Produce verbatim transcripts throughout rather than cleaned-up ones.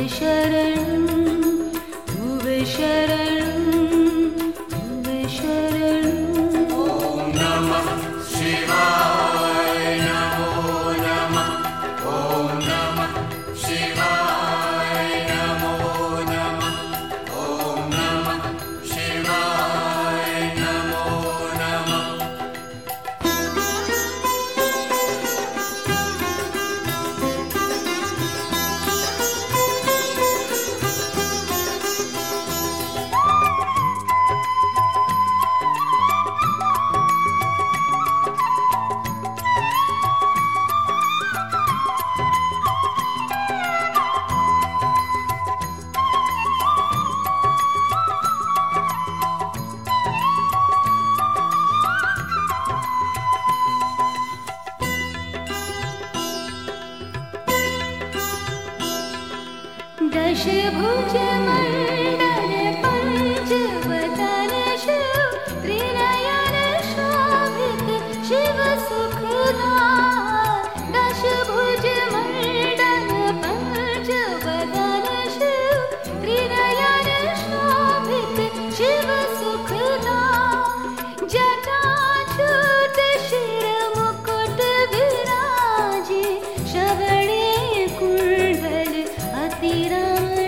दशभुज मण्डल पञ्चवदन शिव त्रिनयन शोभित शिव सुखदाय। दशभुज मण्डल पञ्चवदन शिव त्रिनयन शोभित शिव सुखदाय। जटाच्युत शिर मुकुट विराजे श्रवणे कुण्डल अतिरा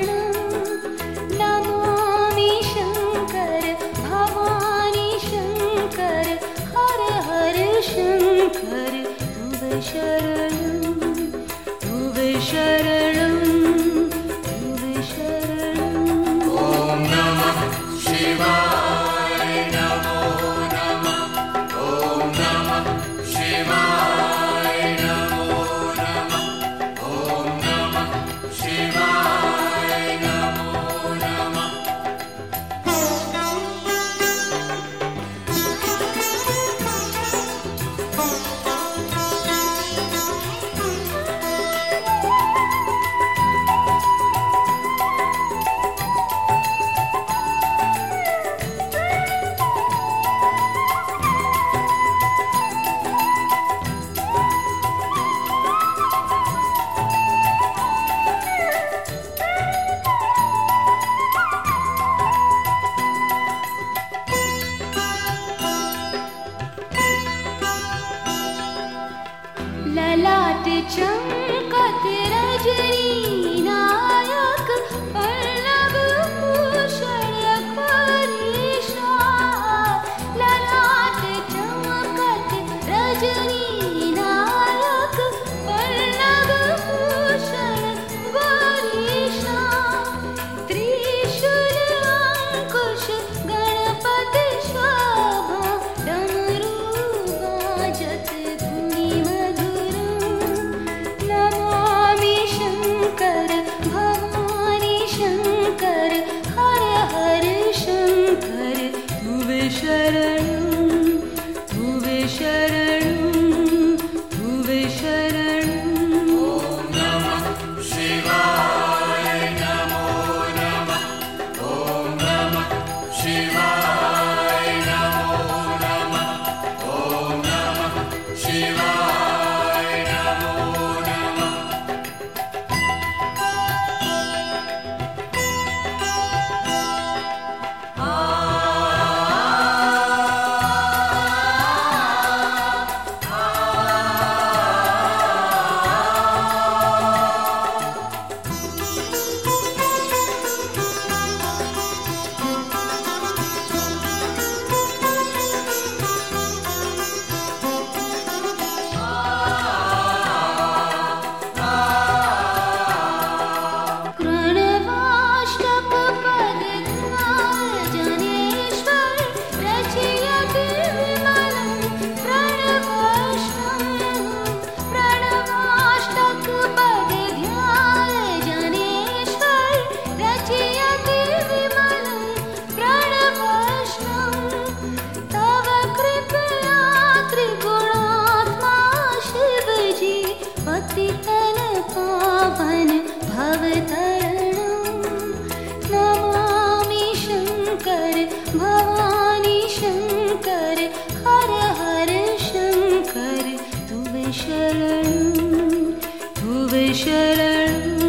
शंकर तुवे शरणं तुवे शरणं तुवे शरणं। ओम नमः शिवाय नमो नमः। ओम नमः शिवाय नमो नमः। ओम नमः शिवाय नमो नमः। ललाट चमकत रजनी नायक पल्लव भूषण परिशार। ललाट चमकत रजनी नायक पल्लव भूषण परिशार। त्रिशूल अंकुश गणपति शोभा डमरू बाजत धुनि मधुर। नमामि शंकर भवानी शंकर हर हर शंकर तुवे शरणं तुवे शरणं तुवे शरणं। ओम नमः शिवाय नमो नमः। ओम नमः शिवाय नमो नमः। ओम नमः शिवाय नमो नमः। प्रणवाष्टक पद ध्याय जनेश्वर रचयति विमलं प्रणवाष्टकम्। प्रणवाष्टक पद ध्याय जनेश्वर रचयति विमलं प्रणवाष्टकम्। तव कृपया त्रिगुणात्मा शिवजी पतितन पावन भवतरणं। नमामि शंकर भवानी शंकर हर हर शंकर तुवे शरणं तुवे शरणं